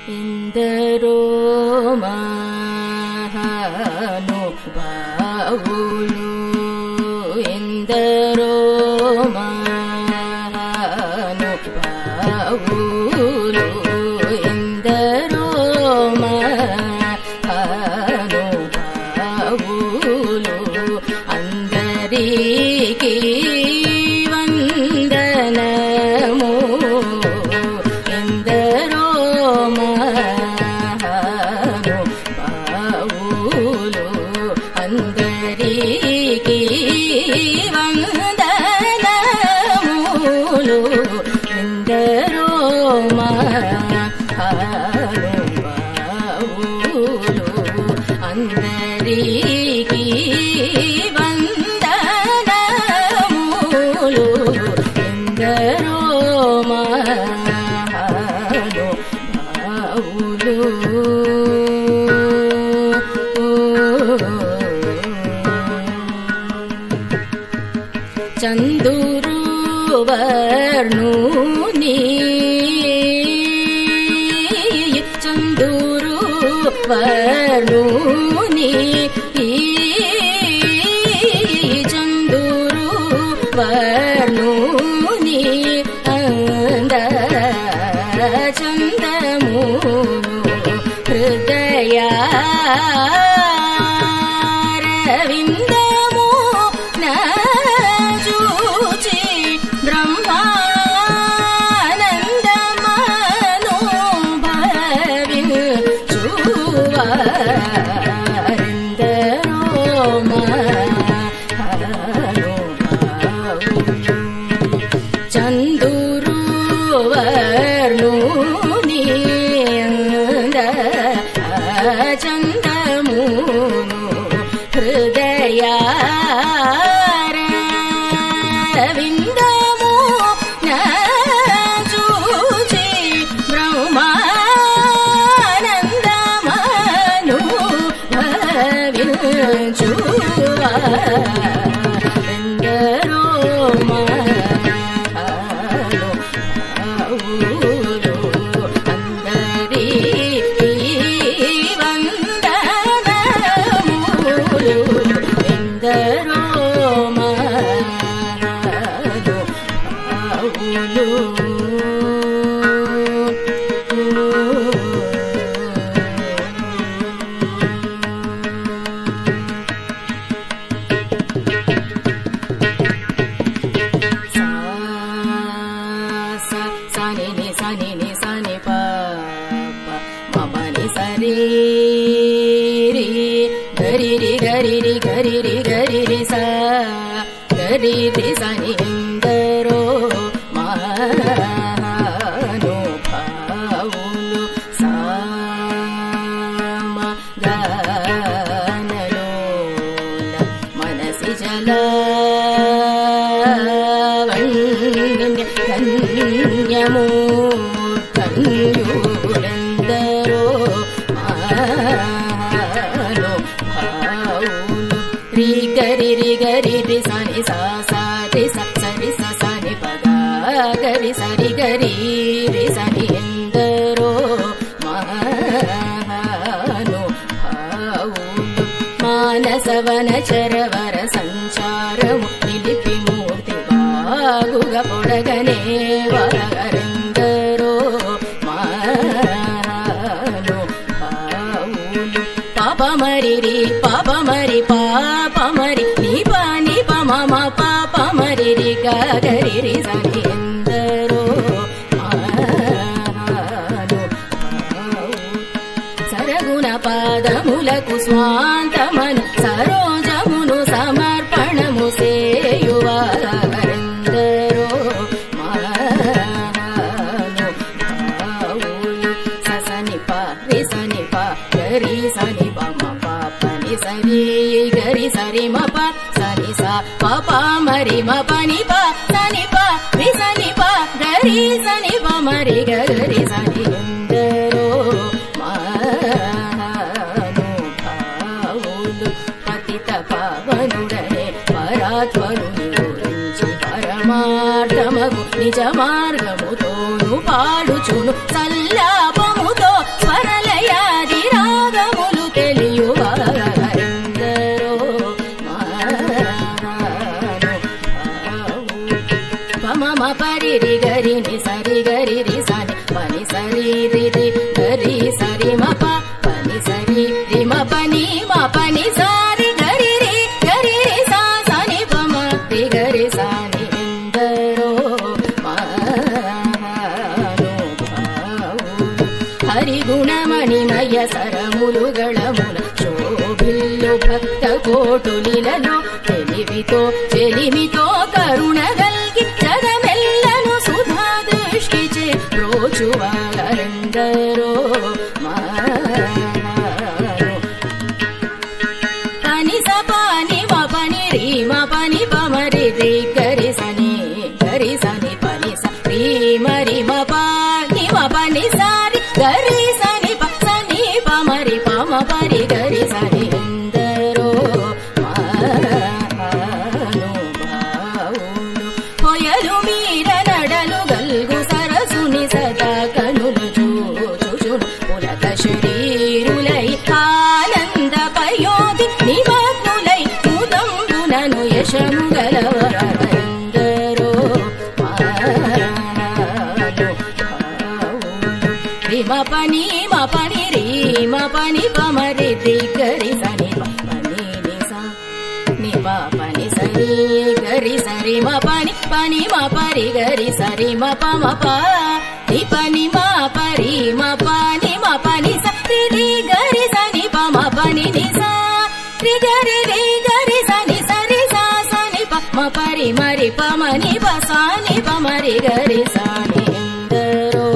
ఎందరో మహానుభావులు ఎందరో మహానుభావులు ఎందరో మహానుభావులు అందరికీ వందనము ఎందరో మహానుభావులు అందరికీ వందనములు ఎందరో మహానుభావులు అందరికీ వందనములు ఎందరో మహానుభావులు చందురు వర్ణుని చందురు వర్ణుని చందురు వర్ణుని అంద చందమును హృదయా చందురు వర్ణుని చందమును హృదయా విందము చూచి బ్రహ్మానందమను భవించువా ఎందరో మహానుభావులు అందరికీ వందనములు ఎందరో మహానుభావులు సని పాప మమని సరి గరి గరి గరి గరి స గరి సని ఎందరో మహానుభావులు సామగానలో మనసి ధన్యము ధన్యులెందరో మహానుభావులు రి గరి సని సా సరి సరి సని పగా గరి సరి గరి సని ఎందరో మహానుభావులు మానసవన చరవర సంచారము నిలిపి మూర్తి బాగుగా పొడగనే వరెందరో మహానుభావులు పాపమరి పాపమరి పాపమరి నీ పమ పాపమరి గరి సని ఎందరో మహానుభావులు సరగుణ పాదములకు స్వాంతమను సరోజమును సమర్పణము సేయువారెందరో మహానుభావులు సని గరి సని పమ పాపని సరి గరి సరి మప సని సా పాప మరి మపని ప సని ప సని ప గరి సని పమరి గరి సని ఎందరో మహానుభావులు పతిత పావనుడనే పరాత్మరుని గురించి పరమార్థమగు నిజ మార్గముతోను పాడుచును సల్లాపముతో పరి రి గరి ని సరి గరి రి సని పని సరి రి రి గరి సరి మ ప పని సరి రి మ పని మ పని సారి గరి రి సా సని ప మ రి గరి సని ఎందరో హరి గుణమణిమయ సరములుగళముల శోభిల్లు భక్త కోటులిలలో తెలివితో చెలిమితో కరుణగల్గి జగమెల్లను సుధా దృష్టిచే ప్రోచువారెందరో పని స పని మ పని రి మ పని ప మరి రి గరి సని పని స రి మరి మ పని మ పని సారి గరి సని ప మరి ప మ పరి గరి సని ఎందరో పొయలు మీర నడలు గల్గు సరసుని సదా కనులు చూచుచును పులక శరీరులై ఆనంద పయోధి నిమగ్నులై ముదంబునను యశము గలవరెందరో రిమ పని మ పని రి మ పని ప మరి రి గరి సని పని ని సా ని ప పని సరి గరి సరి మ పని మ పరి గరి సరి మ ప మ ప ని పని మ పరి మ పని స రి రి గరి సని ప మ పని ని సా రి గరి సని సరి సా సని ప మ పరి మరి ప మని ప సా ని ప మరి గరి సని ఎందరో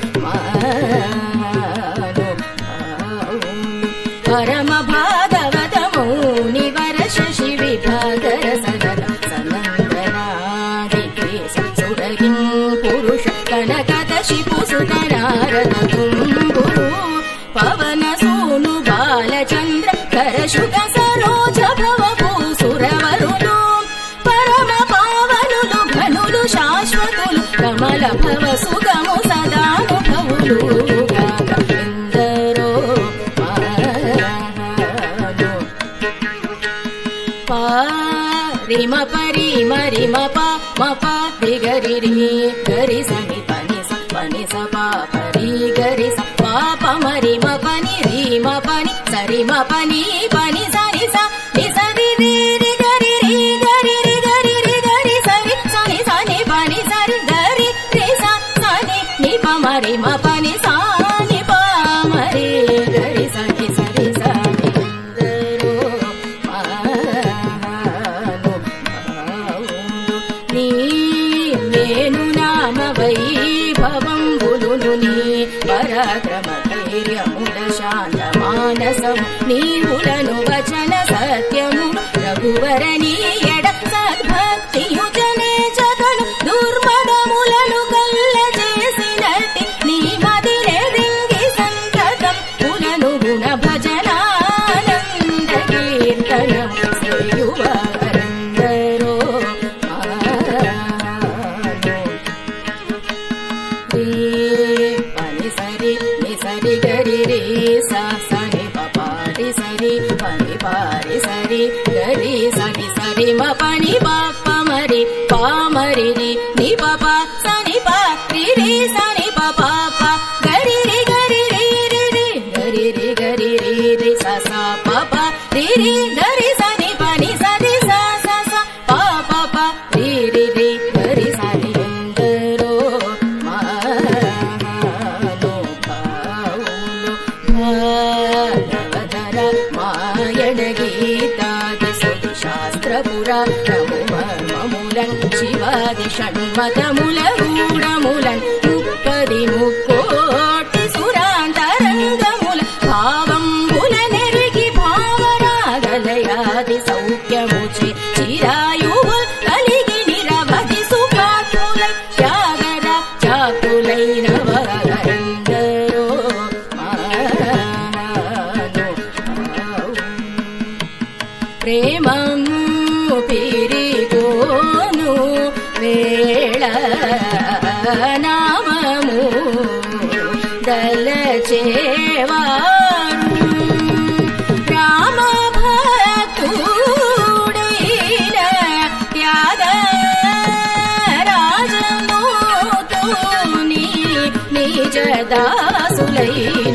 పరమ భాగవత మౌని వర శశి విభాగర సదన సనందనాది సురగిం పురుష కనకత శిపు సుతనారద తుంగురు పవన సూను బాలచంద్ర కరశుక సరోజ భవపు సురవరులు పరమ పావనులు ఘనులు శాశ్వతులు కమల భవ సుగము సదానుభవులు రి మ పరి మరి మ ప రి గరి రి గరి సని పని స ప పరి గరి స ప ప మరి మ పని రి మ పని సరి మ పని సరి స ని సరి రి రి గరి రి గరి రి గరి రి గరి సరి సని సని పని సరి గరి రి స సని ని ప మరి మ పని సా ని ప మరి గరి సని సరి స వైభవంబులును నీ పరాక్రమ ధైర్యముల శాంత మానసము నీవులను వచన సత్యము రఘువర నీ ఎడ సద్భక్తియుజనే జగను దుర్మదములను కల్ల చేసినట్టి నీ మదిరెదింగి సంతతం పులను గుణ భజనానంద కీర్తనం సేయువారందరో పని సరి ని సరి గరి రి సా సని ప పారి సరి పని పారి సరి గరి సని సరి మ పని ప మరి రి ని ప సని ప రి రి సని ప గరి రి గరి రి రి రి గరి రి గరి రి రి స స ప రి రి గరి సని పని సరి స స స ప రి రి రి గరి సని ఎందరో భాగవతర మాయణ గీతాది సుధి శాస్త్రపురా నము మర్మములం శివాది షణ్మతముల గూఢములం 30 సురాంతరంగముల భావంబుల నెరిగి భావరాగలయాది సౌఖ్యముచి చిరాయువు కలిగి నిరవధి సుఖాతులై త్యాగర చాకులైన వరందరో ప్రేమము పిరిగోను వేళ నామము దలచేవారు రామ భక్తుడైన త్యాగరాజము దాసులై